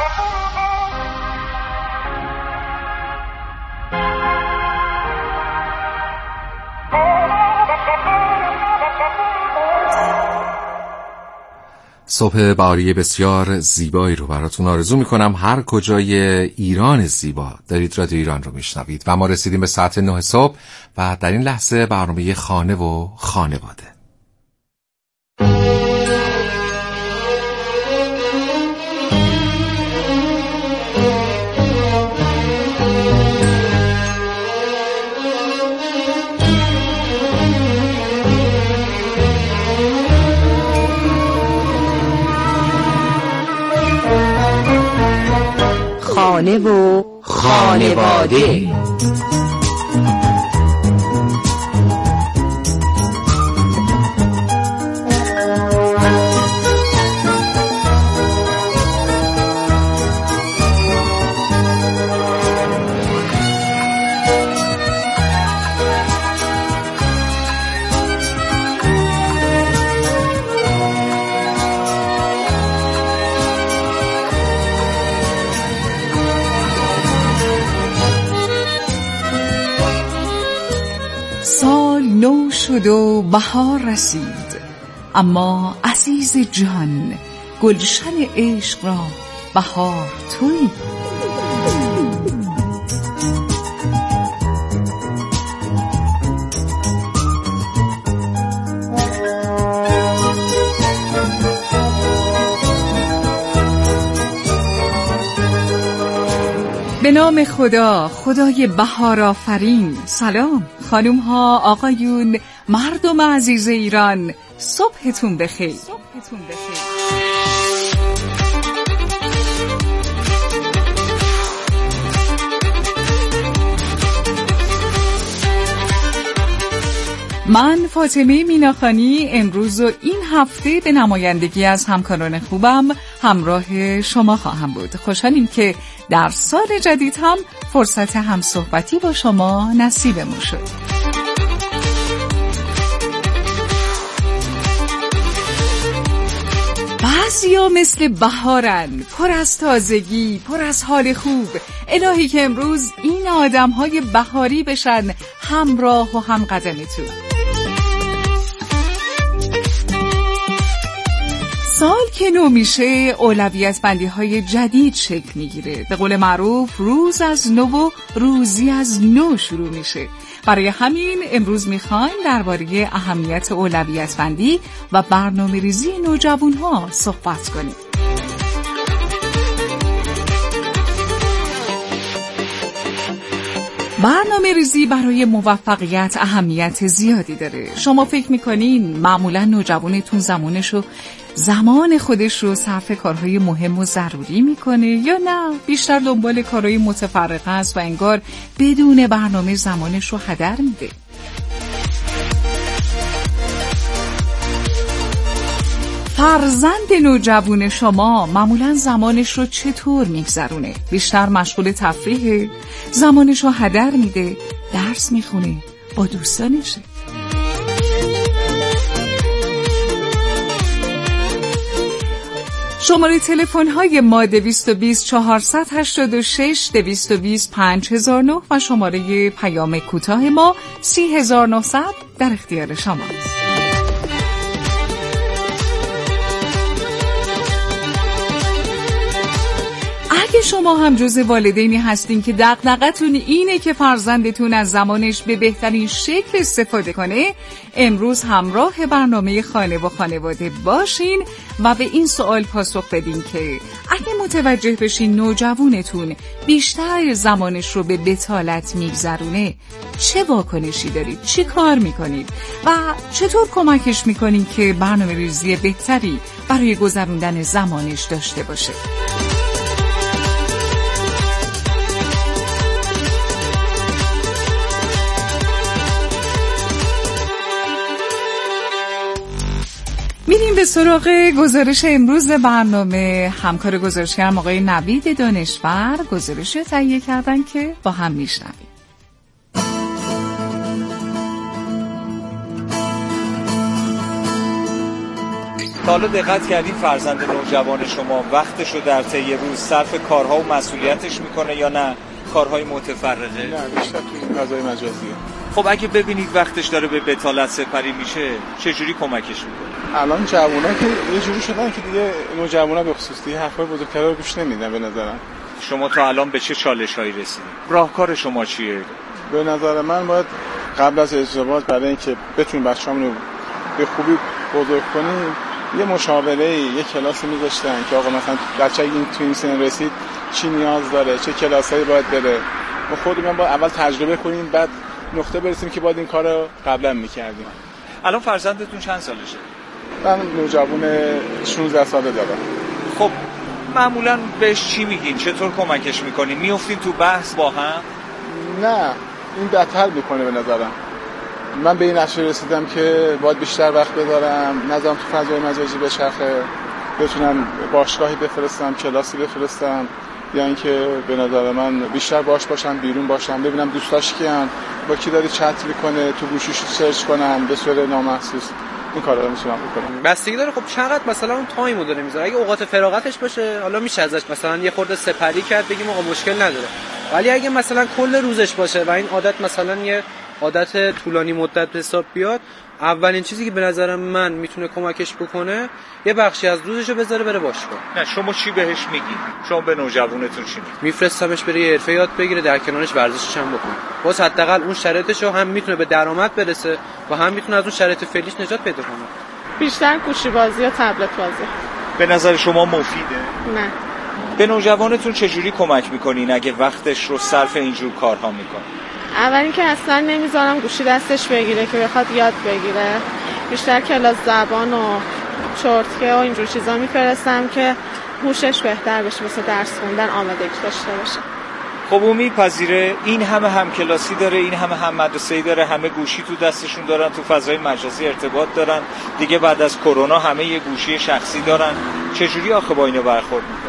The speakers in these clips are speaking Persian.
صبح بهاری بسیار زیبایی رو براتون آرزو میکنم. هر کجای ایران زیبا دارید رادیو ایران رو میشنوید و ما رسیدیم به ساعت 9 صبح و در این لحظه برنامه خانه و خانواده. خانه و خانواده. نو شد و بهار رسید، اما عزیز جان گلشن عشق را بهار تویی. به نام خدا، خدای بهار آفرین. سلام خانوم ها، آقایون، مردم عزیز ایران، صبحتون بخیر. من فاطمه میناخانی امروز و این هفته به نمایندگی از همکاران خوبم همراه شما خواهم بود. خوشحالیم که در سال جدید هم فرصت همصحبتی با شما نصیبمون شد. بعضیا مثل بهارن، پر از تازگی، پر از حال خوب. الهی که امروز این آدم‌های بهاری بشن همراه و هم قدمتون. سال که نو میشه اولویت بندی های جدید شکل میگیره. به قول معروف روز از نو و روزی از نو شروع میشه. برای همین امروز میخوایم درباره اهمیت اولویت بندی و برنامه ریزی نوجوانها صحبت کنیم. برنامه ریزی برای موفقیت اهمیت زیادی داره. شما فکر میکنین معمولا نوجوانتون زمان خودش رو صرف کارهای مهم و ضروری میکنه یا نه بیشتر دنبال کارهای متفرقه است و انگار بدون برنامه زمانش رو هدر میده؟ فرزند نوجوان شما معمولا زمانش رو چطور میگذرونه؟ بیشتر مشغول تفریحه؟ زمانش رو هدر میده؟ درس میخونه؟ با دوستانشه؟ شماره تلفن های ما 220 486 220 5009 و شماره پیام کوتاه ما 30900 در اختیار شماست. اگه شما هم جز والدینی هستین که دغدغه‌تون اینه که فرزندتون از زمانش به بهترین شکل استفاده کنه، امروز همراه برنامه خانه و خانواده باشین و به این سوال پاسخ بدین که اگه متوجه بشین نوجوانتون بیشتر زمانش رو به بطالت میگذرونه، چه واکنشی دارید؟ چی کار میکنید؟ و چطور کمکش میکنین که برنامه ریزی بهتری برای گذروندن زمانش داشته باشه؟ میریم به سراغ گزارش امروز برنامه. همکار گزارشگرم آقای نوید دانشور گزارش تهیه کردن که با هم میشنویم. تا حالا دقت کردین فرزند نوجوان شما وقتشو در طی روز صرف کارها و مسئولیتش میکنه یا نه کارهای متفرقه؟ نه، بیشتر تو فضای مجازیه. خب اگه ببینید وقتش داره به بتالت سپری میشه چجوری کمکش میکنه؟ الان جوونا که یه جوری شدن که دیگه نوجوانا به خصوص دیگه حرفای بزرگترا رو گوش نمیدن به نظرم. شما تا الان به چه چالش‌هایی رسیدید؟ راهکار شما چیه؟ به نظر من باید قبل از ازدواج برای اینکه بتونیم بچه‌مون رو به خوبی بزرگ کنیم یه مشاوره یه کلاسی میذاشتن که آقا مثلا بچه این تو این سن رسید چی نیاز داره، چه کلاسایی باید بره. ما خودمون باید اول تجربه کنیم بعد نقطه برسیم که باید این کارو قبلا می‌کردیم. الان فرزندتون چند سالشه؟ من نوجوان 16 ساله دارم. خب معمولا بهش چی میگین؟ چطور کمکش میکنین؟ میافتین تو بحث با هم؟ نه، این بدتر میکنه به نظرم. من به این نتیجه رسیدم که باید بیشتر وقت بذارم، نذارم تو فضای مجازی بچرخه، بتونم باشگاهی بفرستم، کلاسی بفرستم، یا اینکه به نظر من بیشتر باشم، بیرون باشم، ببینم دوستاش کیان، با کی داره چت میکنه، تو گوشیش سرچ کنم به صورت نامحسوس. این کارا رو میتونم بکنم. بستگی داره خب چقدر مثلا اون تایمو داره میذاره. اگه اوقات فراغتش باشه حالا میشه ازش مثلا یه خورده سپری کرد بگیم آقا مشکل نداره. ولی اگه مثلا کل روزش باشه و این عادت مثلا یه عادت طولانی مدت به حساب بیاد، اولین چیزی که به نظر من میتونه کمکش بکنه یه بخشی از روزشو بذاره بره باشگاه. نه شما چی بهش میگی؟ شما به نوجوانتون چی میگی؟ میفرستمش بره یه حرفه یاد بگیره، در کنارش ورزشش هم بکنه. باز حداقل اون شرایطشو هم میتونه به درآمد برسه و هم میتونه از اون شرایط فعلیش نجات پیدا کنه. بیشتر گوشی بازی یا تبلت بازی. به نظر شما مفیده؟ نه. به نوجوانتون چجوری کمک میکنین اگه وقتش رو صرف اینجور کارها میکنه؟ اول اینکه اصلا نمیذارم گوشی دستش بگیره که بخواد یاد بگیره. بیشتر کلاس زبان و چرتکه و اینجور چیزا میفرستم که هوشش بهتر بشه، مثل درس خوندن آمادگی داشته باشه. خب اون میپذیره این همه کلاسی داره، این همه مدرسه‌ای داره، همه گوشی تو دستشون دارن، تو فضای مجازی ارتباط دارن، دیگه بعد از کرونا همه یه گوشی شخصی دارن، چجوری آخه با اینا برخورد میکنه؟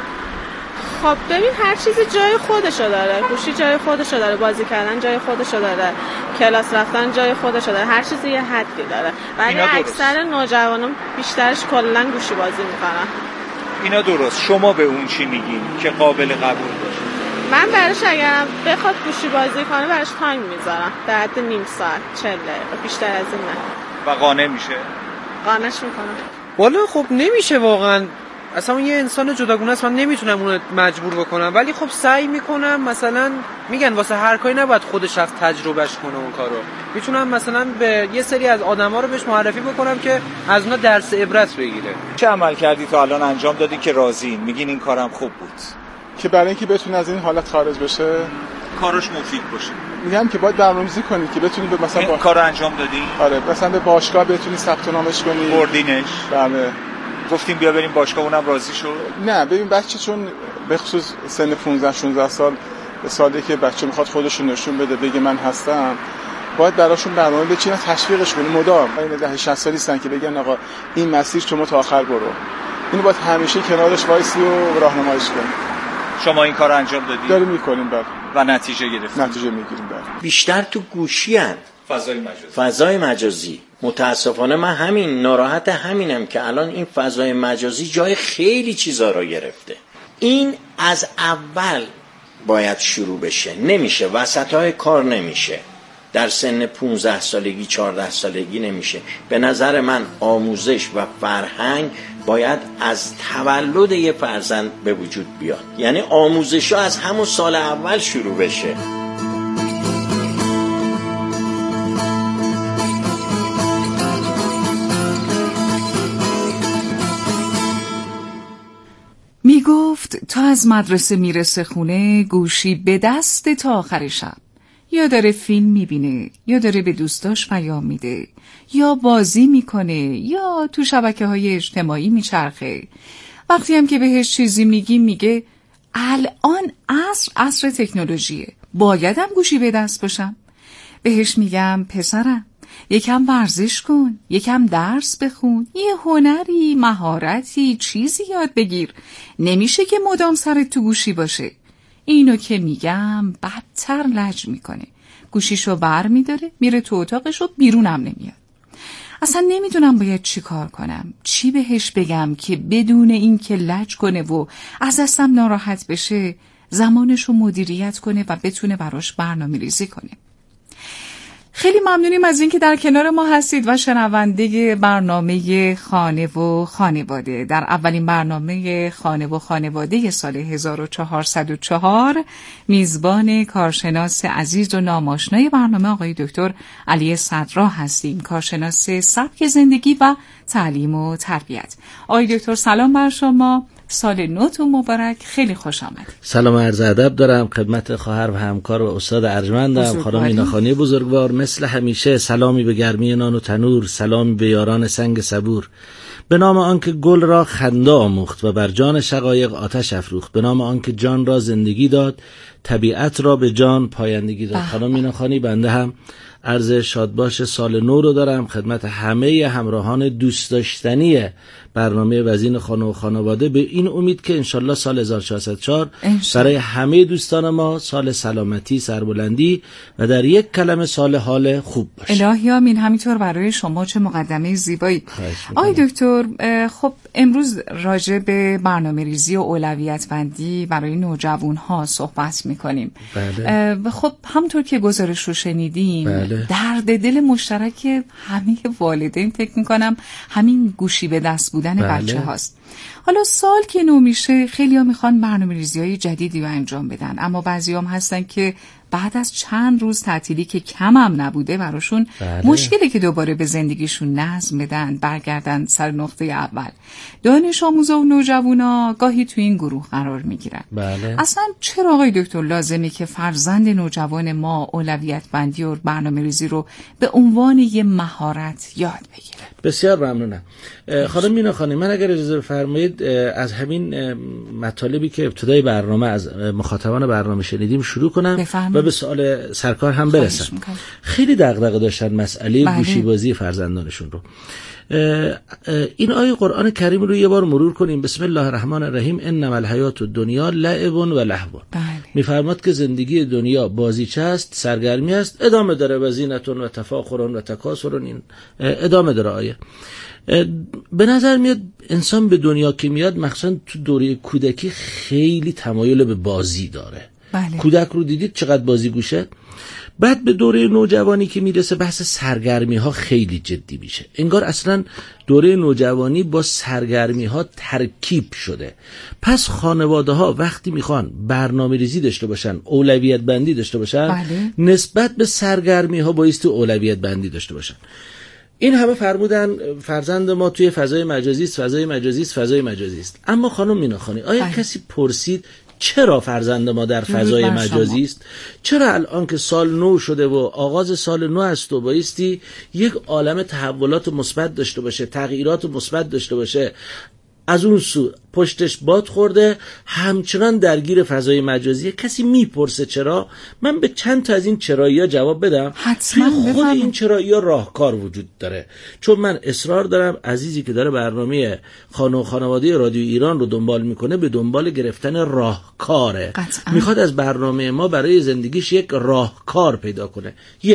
خب ببین هر چیزی جای خودشو داره. گوشی جای خودشو داره، بازی کردن جای خودشو داره، کلاس رفتن جای خودشو داره، هر چیزی یه حدی داره. ولی اکثر نوجوانان بیشترش کلا گوشی بازی میکنن. اینا درست. شما به اون چی میگین که قابل قبول باشه؟ من براش اگرم بخواد گوشی بازی کنه براش تایم میذارم، در حد نیم ساعت 40 دقیقه، بیشتر از این نه. و قانع میشه؟ قانعش میکنم. والا خب نمیشه واقعا. اصلا اون یه انسان جداگونه است، من نمیتونم اونو مجبور بکنم، ولی خب سعی میکنم. مثلا میگن واسه هر کاری نباید خودش از تجربهش کنه اون کارو. میتونم مثلا به یه سری از آدما رو بهش معرفی بکنم که از اونا درس عبرت بگیره. چه عمل کردی تا الان انجام دادی که راضیین؟ میگین این کارم خوب بود؟ که برای اینکه بتونه از این حالت خارج بشه، کارش مفید باشه. میگم که باید برنامه‌ریزی کنید که بتونید به مثلا این کارو انجام دادی؟ آره، مثلا به باشگاه بتونید ثبت نامش کنید. بردینش؟ بله. گفتیم بیا بریم باشگاه، اونم راضی شد؟ نه ببین بچه چون به خصوص سن 15 16 سال به سالی که بچه میخواد خودش رو نشون بده، بگه من هستم، باید براشون برنامه بچینن، تشویقش کنیم مدام. این 10 60 سالی هستن که بگن آقا این مسیر شما تا آخر برو. اینو باید همیشه کنارش وایسی و راهنماییش کنیم. شما این کارو انجام دادی؟ داریم میکنیم بعد و نتیجه گرفتیم. نتیجه میگیریم بعد. بیشتر تو گوشی ان. فضای مجازی. متاسفانه من همین ناراحت همینم که الان این فضای مجازی جای خیلی چیزا رو گرفته. این از اول باید شروع بشه، نمیشه وسطای کار، نمیشه در سن 15 سالگی 14 سالگی نمیشه. به نظر من آموزش و فرهنگ باید از تولد یه فرزند به وجود بیاد، یعنی آموزش‌ها از همون سال اول شروع بشه. می گفت تا از مدرسه میرسه خونه گوشی به دست تا آخر شب. یا داره فیلم میبینه، یا داره به دوستاش پیام میده، یا بازی میکنه، یا تو شبکه‌های اجتماعی میچرخه. وقتی هم که بهش چیزی میگی میگه الان عصر تکنولوژیه، بایدم گوشی به دست باشم. بهش میگم پسرم یکم ورزش کن، یکم درس بخون، یه هنری، مهارتی، چیزی یاد بگیر. نمیشه که مدام سرت تو گوشی باشه. اینو که میگم بدتر لج میکنه. گوشیشو بر میداره، میره تو اتاقش و بیرونم نمیاد. اصلا نمیدونم باید چی کار کنم، چی بهش بگم که بدون این که لج کنه و از دستم ناراحت بشه زمانش رو مدیریت کنه و بتونه براش برنامه ریزی کنه. خیلی ممنونیم از اینکه در کنار ما هستید و شنونده برنامه خانه و خانواده. در اولین برنامه خانه و خانواده سال 1404 میزبان کارشناس عزیز و ناماشنای برنامه آقای دکتر علی صدرا هستیم، کارشناس سبک زندگی و تعلیم و تربیت. آقای دکتر سلام بر شما، سال نوتون مبارک، خیلی خوش آمد. سلام و عرض ادب دارم خدمت خواهر و همکار و استاد ارجمندم خانم ایناخانی بزرگوار. مثل همیشه سلامی به گرمی نان و تنور، سلامی به یاران سنگ صبور. به نام آنکه گل را خنده آموخت و بر جان شقایق آتش افروخت. به نام آنکه جان را زندگی داد، طبیعت را به جان پایندگی داد. خانم ایناخانی، بنده هم عرض شادباش سال نو رو دارم خدمت همه همراهان دوست داشتنی برنامه وزین خانه و خانواده، به این امید که انشالله سال 1404 برای همه دوستان ما سال سلامتی، سربلندی و در یک کلمه سال حال خوب باشه. الهی آمین. همینطور برای شما، چه مقدمه زیبایی. آقای دکتر، خب امروز راجع به برنامه ریزی و اولویت بندی برای نوجوان ها صحبت میکنیم. بله. خب همونطور که گزارش رو شنیدیم، بله. درد دل مشترک همه والدین فکر میکنم همین گوشی به دست بودن بچه هاست. حالا سال که نو میشه خیلی ها میخوان برنامه‌ریزی‌های جدیدی رو انجام بدن، اما بعضی هم هستن که بعد از چند روز تعطیلی که کم هم نبوده براشون مشکلی که دوباره به زندگیشون نظم بدن، برگردن سر نقطه اول. دانش آموزا و نوجوانا گاهی تو این گروه قرار میگیرن. اصلا چرا آقای دکتر لازمه که فرزند نوجوان ما اولویت بندی و برنامه ریزی رو به عنوان یه مهارت یاد بگیره؟ بسیار ممنونم. خانم مینا خانم، من اگر اجازه بفرمایید از همین مطالبی که ابتدای برنامه از مخاطبان برنامه شنیدیم شروع کنم و به سوال سرکار هم برسم. خیلی دغدغه داشتن مسئله گوشی بازی فرزندانشون رو. این آیه قرآن کریم رو یه بار مرور کنیم. بسم الله الرحمن الرحیم. انما الحیات الدنیا لعب و لهو. میفرماد که زندگی دنیا بازیچه است، سرگرمی است، ادامه داره. و زینتون و تفاخرون و تکاثرون، این ادامه داره آیه. به نظر میاد انسان به دنیا که میاد، مخصوصا تو دوره کودکی، خیلی تمایل به بازی داره. کودک رو دیدید چقدر بازی گوشه. بعد به دوره نوجوانی که میرسه بحث سرگرمی ها خیلی جدی میشه. انگار اصلا دوره نوجوانی با سرگرمی ها ترکیب شده. پس خانواده ها وقتی میخوان برنامه ریزی داشته باشن، اولویت بندی داشته باشن، نسبت به سرگرمی ها بایستی اولویت بندی داشته باشن. این همه فرمودن فرزند ما توی فضای مجازی است، فضای مجازی است، فضای مجازی است. اما خانم میناخانی، آیا کسی پرسید چرا فرزند ما در فضای مجازی است؟ چرا الان که سال نو شده و آغاز سال نو است و بایستی یک عالم تحولات مثبت داشته باشه، تغییرات مثبت داشته باشه، از اون سو پشتش باد خورده همچنان درگیر فضای مجازیه؟ کسی میپرسه چرا؟ من به چند تا از این چرایی‌ها جواب بدم. حتما خود این چرایی‌ها راهکار وجود داره. چون من اصرار دارم عزیزی که داره برنامه خانه و خانواده رادیو ایران رو دنبال میکنه به دنبال گرفتن راهکاره. میخواد از برنامه ما برای زندگیش یک راهکار پیدا کنه.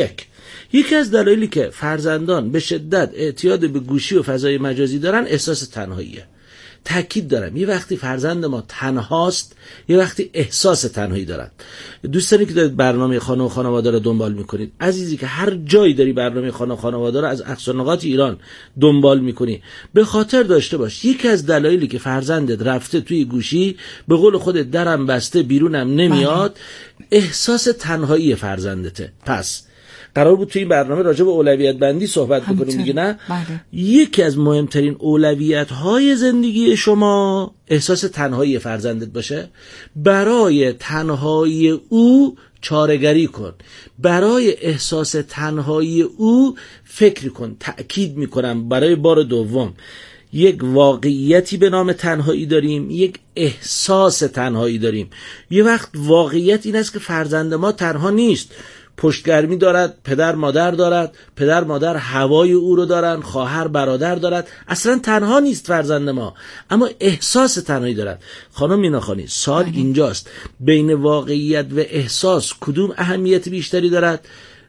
یکی از دلایلی که فرزندان به شدت اعتیاد به گوشی و فضای مجازی دارن احساس تنهاییه. تأکید دارم، یه وقتی فرزند ما تنهاست، یه وقتی احساس تنهایی دارن. دوستانی که دارید برنامه خانه و خانواده رو دنبال میکنید، عزیزی که هر جایی داری برنامه خانه و خانواده رو از اقصا نقاط ایران دنبال میکنی، به خاطر داشته باش یکی از دلایلی که فرزندت رفته توی گوشی، به قول خودت درم بسته بیرونم نمیاد، احساس تنهایی فرزندته. پس قرار بود توی این برنامه راجع به اولویت بندی صحبت بکنیم دیگه، نه؟ یکی از مهمترین اولویت های زندگی شما احساس تنهایی فرزندت باشه. برای تنهایی او چاره‌گری کن، برای احساس تنهایی او فکر کن. تأکید میکنم برای بار دوم، یک واقعیتی به نام تنهایی داریم، یک احساس تنهایی داریم. یه وقت واقعیت این است که فرزند ما تنها نیست، پشتگرمی دارد، پدر مادر دارد، پدر مادر هوای او رو دارن، خواهر برادر دارد، اصلا تنها نیست فرزند ما، اما احساس تنهایی دارد. خانم میناخانی، سال اینجاست، بین واقعیت و احساس کدوم اهمیت بیشتری دارد؟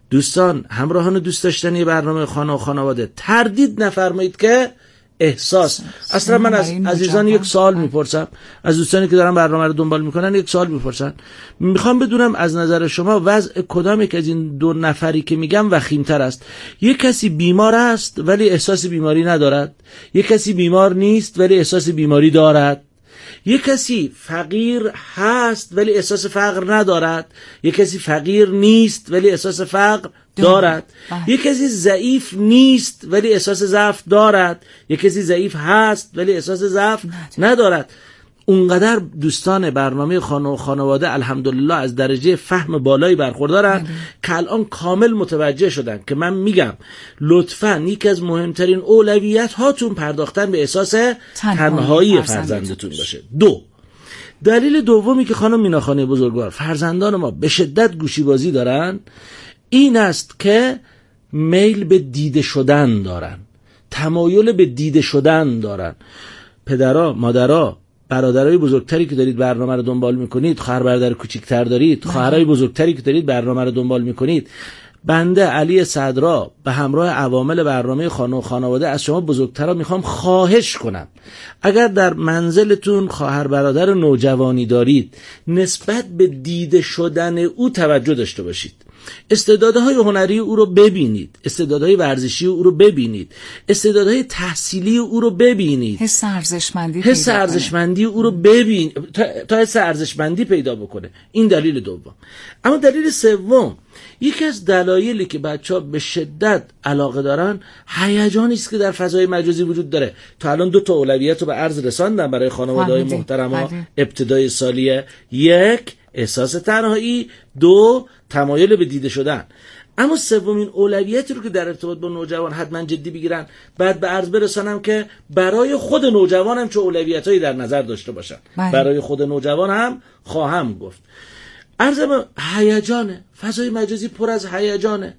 دوستان همراهان دوست داشتنی برنامه خانه و خانواده، تردید نفرمایید که احساس. اصلا من از عزیزان یک سوال میپرسم، از دوستانی که دارن برنامه رو دنبال میکنن یک سوال میپرسن، میخوام بدونم از نظر شما وضع کدام یک از این دو نفری که میگم وخیمتر است؟ یک کسی بیمار است ولی احساس بیماری ندارد، یک کسی بیمار نیست ولی احساس بیماری دارد، یک کسی فقیر هست ولی احساس فقر ندارد، یک کسی فقیر نیست ولی احساس فقر دارد، یک کسی ضعیف نیست ولی احساس ضعف دارد، یک کسی ضعیف هست ولی احساس ضعف ندارد. اونقدر دوستان برنامه خانه و خانواده الحمدلله از درجه فهم بالایی برخوردارن که الان کامل متوجه شدن که من میگم لطفاً یکی از مهمترین اولویت هاتون پرداختن به احساس تنهایی فرزندتون باشه. دلیل دومی که خانم میناخانی بزرگوار فرزندان ما به شدت گوشی بازی دارن این است که میل به دیده شدن دارن، تمایل به دیده شدن دارن. پدرها، مادرها، برادرای بزرگتری که دارید برنامه رو دنبال میکنید، خواهر برادر کوچیکتر دارید، خواهرای بزرگتری که دارید برنامه رو دنبال میکنید، بنده علی صدرا به همراه عوامل برنامه خانه و خانواده از شما بزرگترا میخوام خواهش کنم اگر در منزلتون خواهر برادر نوجوانی دارید نسبت به دیده شدن او توجه داشته باشید. استعدادهای هنری او رو ببینید، استعدادهای ورزشی او رو ببینید، استعدادهای تحصیلی او رو ببینید، حس ارزشمندی او رو ببین تا حس ارزشمندی پیدا بکنه. این دلیل دوم. اما دلیل سوم، یکی از دلایلی که بچه‌ها به شدت علاقه دارن هیجانی است که در فضای مجازی وجود داره. تا الان 2 تا اولویت رو به عرض رساندم برای خانواده‌های محترم ابتدای سالیه: 1 احساس تنهایی، 2 تمایل به دیده شدن. اما سومین اولویتی رو که در ارتباط با نوجوان حتما جدی بگیرن، بعد به عرض برسانم که برای خود نوجوان هم چه اولویتایی در نظر داشته باشن. برای خود نوجوان هم خواهم گفت. عرضم هیجانه، فضای مجازی پر از هیجانه.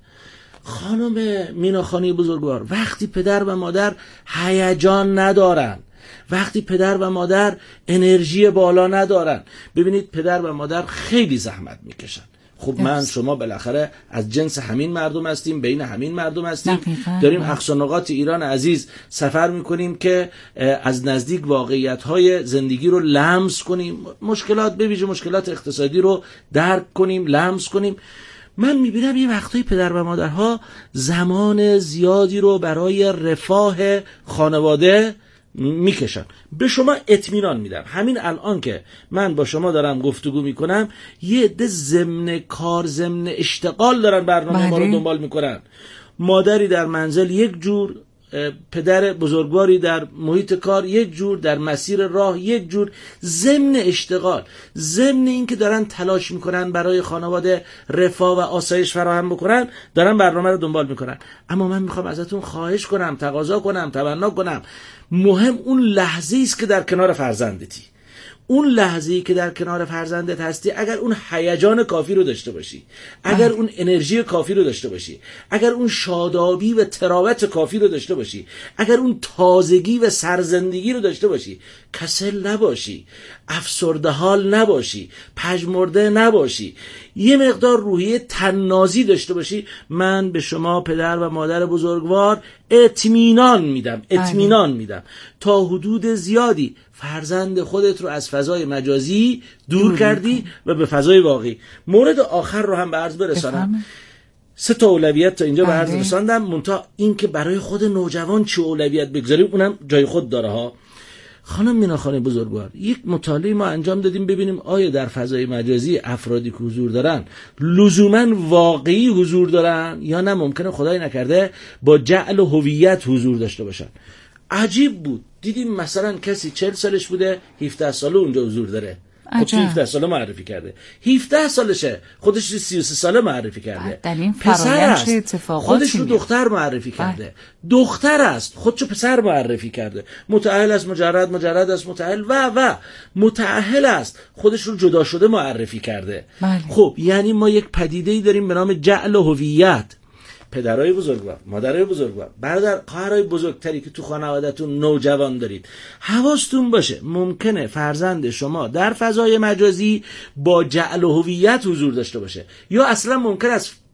خانم میناخانی بزرگوار، وقتی پدر و مادر هیجان ندارن، وقتی پدر و مادر انرژی بالا ندارن، ببینید پدر و مادر خیلی زحمت میکشن. خب من شما بالاخره از جنس همین مردم هستیم، بین همین مردم هستیم، داریم اقصا نقاط ایران عزیز سفر میکنیم که از نزدیک واقعیت‌های زندگی رو لمس کنیم، مشکلات به ویژه مشکلات اقتصادی رو درک کنیم، لمس کنیم. من میبینم یه وقتایی پدر و مادرها زمان زیادی رو برای رفاه خانواده میکشن. به شما اطمینان میدم همین الان که من با شما دارم گفتگو میکنم یه عده ضمن کار، ضمن اشتغال دارن برنامه ما رو دنبال میکنن. مادری در منزل یک جور، پدر بزرگواری در محیط کار یک جور، در مسیر راه یک جور، ضمن اشتغال، ضمن این که دارن تلاش میکنن برای خانواده رفاه و آسایش فراهم بکنن، دارن برنامه رو دنبال میکنن. اما من میخوام ازتون خواهش کنم، تقاضا کنم، تمنا کنم، مهم اون لحظه‌ای است که در کنار فرزندتی، اون لحظه‌ای که در کنار فرزندت هستی، اگر اون هیجان کافی رو داشته باشی، اگر اون انرژی کافی رو داشته باشی، اگر اون شادابی و تراوت کافی رو داشته باشی، اگر اون تازگی و سرزندگی رو داشته باشی، کسل نباشی، افسرده حال نباشی، پژمرده نباشی، یه مقدار روحیه طنازی داشته باشی، من به شما پدر و مادر بزرگوار اطمینان میدم تا حدود زیادی فرزند خودت رو از فضای مجازی دور کردی و به فضای واقعی. مورد آخر رو هم به عرض برسانم. 3 تا اولویت تا اینجا به عرض رساندم، منتها این که برای خود نوجوان چه اولویت بگذاریم اونم جای خود داره ها. خانم میناخانی بزرگوار، یک مطالعه ما انجام دادیم ببینیم آیا در فضای مجازی افرادی که حضور دارن لزوما واقعی حضور دارن یا نه ممکنه خدای نکرده با جعل و هویت حضور داشته باشن. عجیب بود، دیدیم مثلا کسی 40 سالش بوده 17 ساله اونجا حضور داره. خودش 17 ساله معرفی کرده، 17 سالشه خودش 33 ساله معرفی کرده. پسر است خودش رو دختر معرفی کرده، دختر است خودش رو پسر معرفی کرده، متأهل است مجرد است متأهل و متأهل است خودش رو جدا شده معرفی کرده. خب یعنی ما یک پدیده‌ای داریم به نام جعل و هویت. پدرای بزرگوار، مادرای بزرگوار، برادر، خواهرای بزرگتری که تو خانواده‌تون نوجوان دارید، حواستون باشه ممکنه فرزند شما در فضای مجازی با جعل و هویت حضور داشته باشه، یا اصلا ممکن است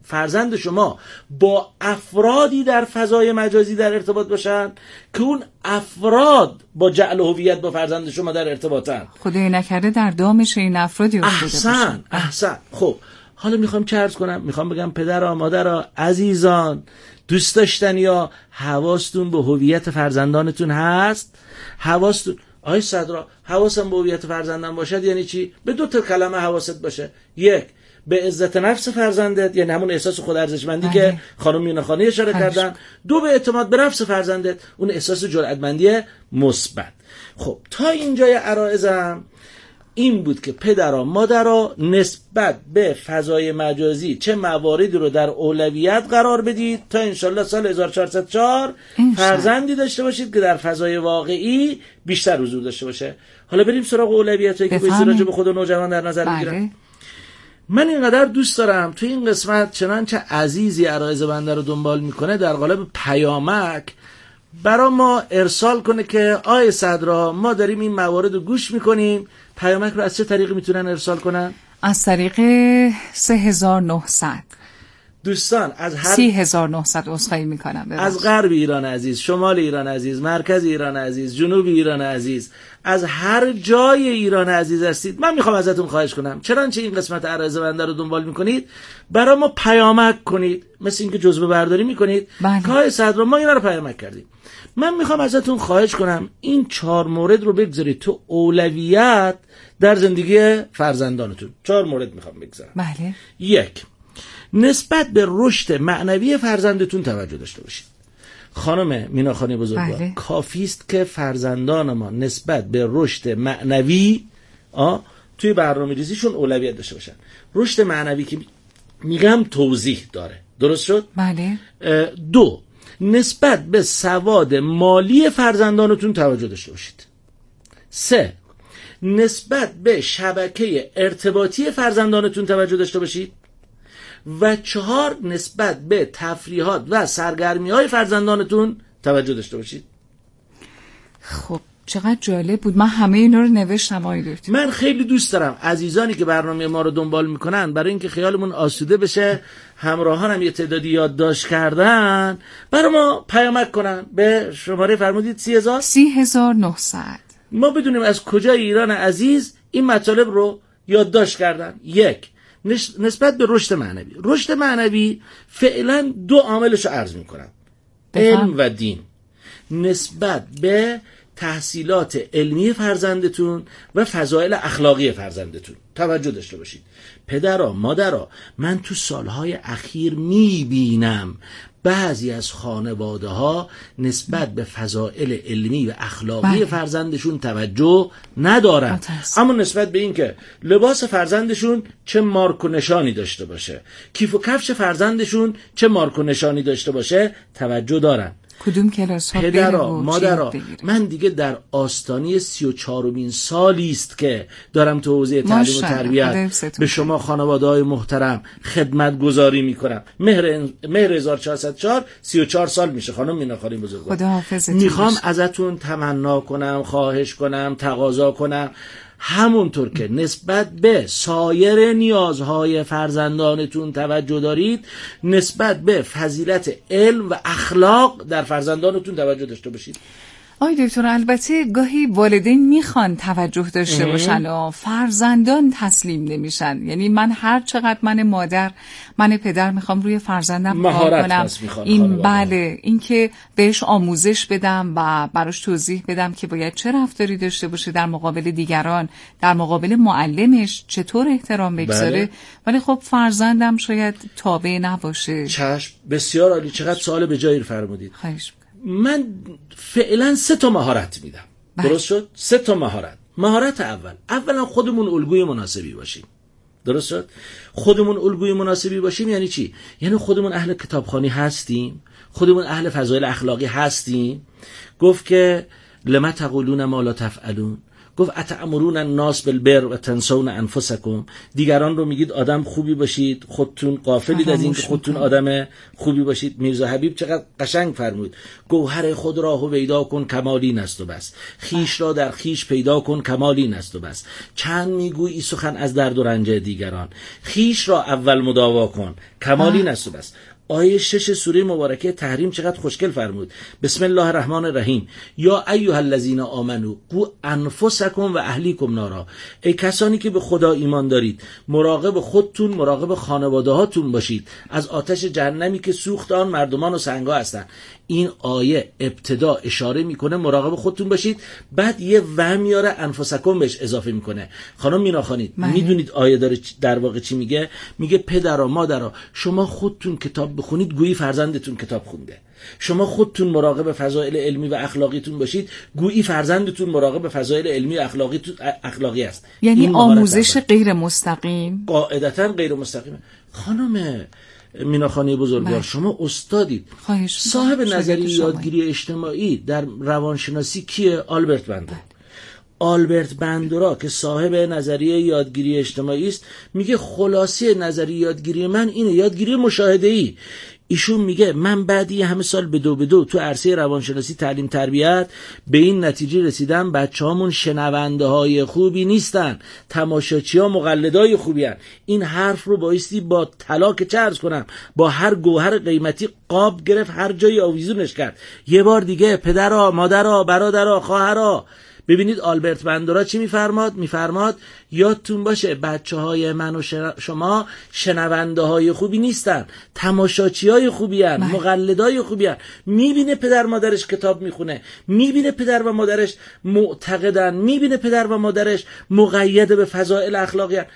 فرزند شما با افرادی در فضای مجازی در ارتباط باشن که اون افراد با جعل هویت با فرزند شما در ارتباطن. خدای نکرده در دامش این افرادی افتاده باشن. احسن. خب حالا میخوام چه عرض کنم؟ میخوام بگم پدرها، مادرها، عزیزان، دوست داشتن یا حواستون به هویت فرزندانتون هست؟ حواستون آی صدرا، حواسم به هویت فرزندان باشد یعنی چی؟ به دو تا کلمه حواست باشه. یک، به عزت نفس فرزندت، یعنی همون احساس خود ارزشمندی که خانم مینا اشاره کردن. دو، به اعتماد به نفس فرزندت، اون احساس جرأتمندی مثبت. خب تا اینجای عرایزم این بود که پدرها مادرها نسبت به فضای مجازی چه مواردی رو در اولویت قرار بدید تا انشالله سال 1404 فرزندی داشته باشید که در فضای واقعی بیشتر حضور داشته باشه. حالا بریم سراغ اولویتایی که به ازدواج به خود و نوجوان در نظر میگیرن. من اینقدر دوست دارم تو این قسمت چنانچه عزیزی عرایز بنده رو دنبال میکنه در قالب پیامک برای ما ارسال کنه که آی صدرا ما داریم این موارد رو گوش میکنیم. پیامک رو از چه طریقی میتونن ارسال کنن؟ از طریق 3900 دوستان، از هر 3900 عذرخواهی میکنم. از غرب ایران عزیز، شمال ایران عزیز، مرکز ایران عزیز، جنوب ایران عزیز، از هر جای ایران عزیز هستید، من میخوام ازتون خواهش کنم چنانچه این قسمت عرایز بنده رو دنبال میکنید برای ما پیامک کنید، مثل اینکه جزوه برداری میکنید که صدر ما اینا رو پیامک کردیم. من میخوام ازتون خواهش کنم این 4 مورد رو بگذارید تو اولویت در زندگی فرزندانتون. 4 مورد میخوام بگذارم. بله. 1، نسبت به رشد معنوی فرزندتون توجه داشته باشید. خانم مینا خانی بزرگوار، کافی است که فرزندان ما نسبت به رشد معنوی توی برنامه‌ریزیشون اولویت داشته باشن. رشد معنوی که میگم توضیح داره. درست شد؟ بله. 2، نسبت به سواد مالی فرزندانتون توجه داشته باشید. 3، نسبت به شبکه ارتباطی فرزندانتون توجه داشته باشید. و 4، نسبت به تفریحات و سرگرمی‌های فرزندانتون توجه داشته باشید. خب چقدر جالب بود. من همه اینا رو نوشتم آقای دکتر. من خیلی دوست دارم عزیزانی که برنامه ما رو دنبال میکنن برای اینکه خیالمون آسوده بشه، همراهان هم یه تعدادی یادداشت کردن برای ما پیامک کنن به شماره فرمودید 3900 ما بدونیم از کجای ایران عزیز این مطالب رو یادداشت کردن. 1، نسبت به رشد معنوی. رشد معنوی فعلا 2 عاملش رو عرض میکنم، علم و دین. نسبت به تحصیلات علمی فرزندتون و فضایل اخلاقی فرزندتون توجه داشته باشید. پدرها، مادرها، من تو سالهای اخیر میبینم بعضی از خانواده ها نسبت به فضائل علمی و اخلاقی فرزندشون توجه ندارن، اما نسبت به این که لباس فرزندشون چه مارک و نشانی داشته باشه، کیف و کفش فرزندشون چه مارک و نشانی داشته باشه توجه دارن. کدوم کلاس ها پدرها، مادرها، من دیگه در آستانه 34مین سالی است که دارم تو حوزه تعلیم و تربیت به شما خانواده‌های محترم خدمت گذاری میکنم. مهر 1404 34 سال میشه خانم مینا خانی بزرگوار. خداحافظتون. میخوام ازتون تمنا کنم، خواهش کنم، تقاضا کنم همونطور که نسبت به سایر نیازهای فرزندانتون توجه دارید، نسبت به فضیلت علم و اخلاق در فرزندانتون توجه داشته باشید. آقای دکتر، البته گاهی والدین میخوان توجه داشته باشن و فرزندان تسلیم نمیشن. یعنی من هر چقدر من مادر، من پدر میخوام روی فرزندم کار کنم، این که بهش آموزش بدم و براش توضیح بدم که باید چه رفتاری داشته باشه در مقابل دیگران، در مقابل معلمش چطور احترام بگذاره، ولی خب فرزندم شاید تابع نباشه. چشم، بسیار عالی، چقدر سوال به جایی فرمودید. خواهش. من فعلا 3 مهارت میدم. درست شد؟ 3 مهارت اولا خودمون الگوی مناسبی باشیم. درست شد؟ خودمون الگوی مناسبی باشیم یعنی چی؟ یعنی خودمون اهل کتابخوانی هستیم، خودمون اهل فضایل اخلاقی هستیم. گفت که لما تقولون ما لا تفعلون. گفت اتأمرون الناس بالبر و تنسون انفسکم، دیگران رو میگید آدم خوبی باشید، خودتون غافلید از این که خودتون آدم خوبی باشید. میرزا حبیب چقدر قشنگ فرمود، گوهر خود را هویدا کن کمالین است و بس، خیش را در خیش پیدا کن کمالین است و بس. چند میگویی سخن از درد و رنج دیگران، خیش را اول مداوا کن کمالین است و بس. آیه 6 سوره مبارکه تحریم چقدر خوشگل فرمود. بسم الله الرحمن الرحیم، یا ایها الذین آمنو قوا انفسکم و اهلیکم نارا. ای کسانی که به خدا ایمان دارید، مراقب خودتون، مراقب خانواده هاتون باشید از آتش جهنمی که سوخت آن مردمان و سنگا هستند. این آیه ابتدا اشاره میکنه مراقب خودتون باشید، بعد یه و میاره انفسکم بهش اضافه میکنه. خانم مینا خانی میدونید آیه داره در واقع چی میگه؟ میگه پدرها مادرها شما خودتون کتاب بخونید گویی فرزندتون کتاب خونده. شما خودتون مراقب فضایل علمی و اخلاقیتون باشید گویی فرزندتون مراقب فضایل علمی و اخلاقی است. یعنی آموزش غیر مستقیم، قاعدتاً غیر مستقیمه. خانم میناخانی بزرگوار شما استادید، صاحب نظریه یادگیری اجتماعی در روانشناسی کیه؟ آلبرت بندورا. آلبرت بندورا که صاحب نظریه یادگیری اجتماعی است میگه خلاصه نظریه یادگیری من اینه، یادگیری مشاهده‌ای. ایشون میگه من بعدی همه سال به دو تو عرصه روانشناسی تعلیم تربیت به این نتیجه رسیدم بچه‌هامون شنونده های خوبی نیستن، تماشاچی‌ها مقلدای خوبی هن. این حرف رو بایستی با طلا که چه عرض کنم، با هر گوهر قیمتی قاب گرفت هر جایی آویزونش کرد. یه بار دیگه پدرها، مادرها، برادرها، خواهرها. ببینید آلبرت بندورا چی میفرماد یادتون باشه بچه‌های من و شما شنونده های خوبی نیستن، تماشاچی های خوبی هن، مقلدای خوبی هن. میبینه پدر مادرش کتاب میخونه، میبینه پدر و مادرش معتقدن، میبینه پدر و مادرش مقید به فضائل اخلاقی هن.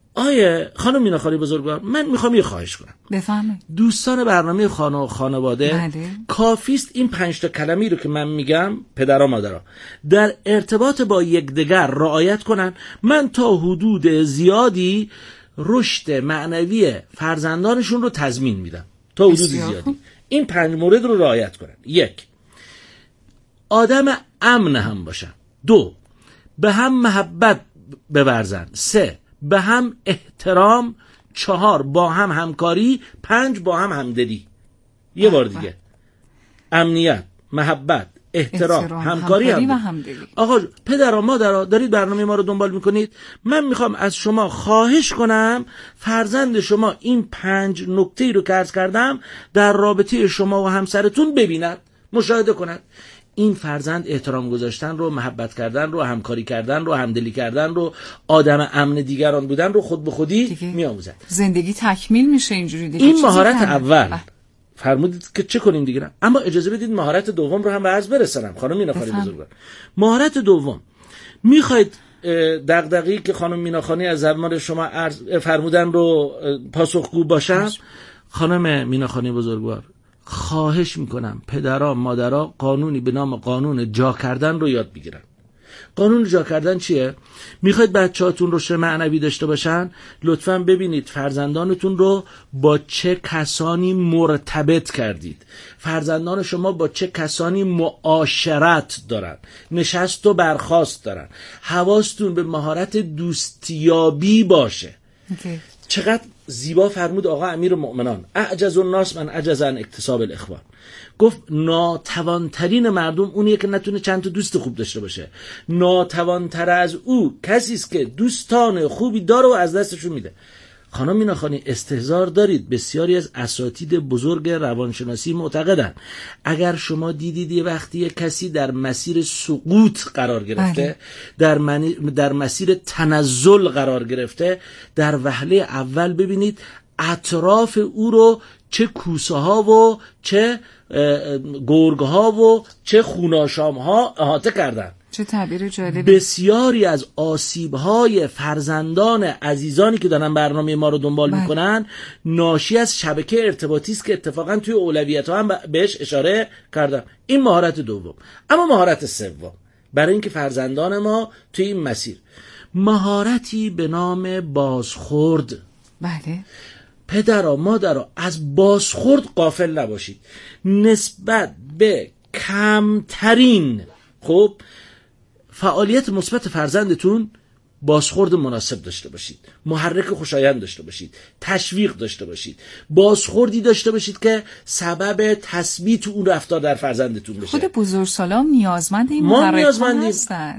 آیه خانم میناخانی بزرگوار، من میخوام یه خواهش کنم. بفهمید دوستان برنامه خانه و خانواده، کافیست این 5 تا کلمه‌ای رو که من میگم پدرها مادرها در ارتباط با یکدیگر رعایت کنن. من تا حدود زیادی رشد معنوی فرزندانشون رو تضمین میدم، تا حدود زیادی. این 5 مورد رو رعایت کنن. 1. آدم امن هم باشن. 2. به هم محبت بورزن. 3. به هم احترام. 4. با هم همکاری. 5. با هم همدلی. یه بار دیگه، امنیت، محبت، احترام، همکاری و همدلی. آقا پدرها مادرها دارید برنامه ما رو دنبال میکنید، من میخوام از شما خواهش کنم فرزند شما این 5 نکته‌ای رو که عرض کردم در رابطه شما و همسرتون ببیند، مشاهده کند. این فرزند احترام گذاشتن رو، محبت کردن رو، همکاری کردن رو، همدلی کردن رو، آدم امن دیگران بودن رو خود به خودی میآموزد. زندگی تکمیل میشه اینجوری دیگه. این مهارت اول. فرمودید که چه کنیم دیگه، اما اجازه بدید مهارت دوم رو هم به عرض برسونم. خانم میناخانی بزرگوار، مهارت دوم، میخواید دغدغه‌ای که خانم میناخانی از زبان شما فرمودن رو پاسخگو باشم؟ خانم میناخانی بزرگوار، خواهش میکنم پدرها مادرها قانونی به نام قانون جا کردن رو یاد بگیرن. قانون جا کردن چیه؟ میخواید بچه‌هاتون رشد معنوی داشته باشن، لطفاً ببینید فرزندانتون رو با چه کسانی مرتبط کردید، فرزندان شما با چه کسانی معاشرت دارن، نشست و برخاست دارن. حواستون به مهارت دوستیابی باشه. چقدر زیبا فرمود آقا امیرالمؤمنان، اعجز الناس من عجز عن اکتساب الاخوان. گفت ناتوانترین مردم اونیه که نتونه چند تا دوست خوب داشته باشه. ناتوانتر از او کسی است که دوستان خوبی داره و از دستشون میده. خانم میناخانی، استحضار دارید بسیاری از اساتید بزرگ روانشناسی معتقدن اگر شما دیدید یه وقتی کسی در مسیر سقوط قرار گرفته، در مسیر تنزل قرار گرفته، در وهله اول ببینید اطراف او رو چه کوسه ها و چه گرگ ها و چه خوناشام ها احاطه کردن. چه تعبیر جالبی. بسیاری از آسیب‌های فرزندان عزیزانی که دارن برنامه ما رو دنبال میکنن ناشی از شبکه ارتباطی است که اتفاقا توی اولویت‌ها هم بهش اشاره کردم. این مهارت دوم. اما مهارت سوم برای اینکه فرزندان ما توی این مسیر، مهارتی به نام بازخورد. بله. پدرها مادرها از بازخورد غافل نباشید. نسبت به کمترین خب فعالیت مثبت فرزندتون بازخورد مناسب داشته باشید، محرک خوشایند داشته باشید، تشویق داشته باشید، بازخوردی داشته باشید که سبب تثبیت اون رفتار در فرزندتون بشه. خود بزرگسالان نیازمند این محرک هستن.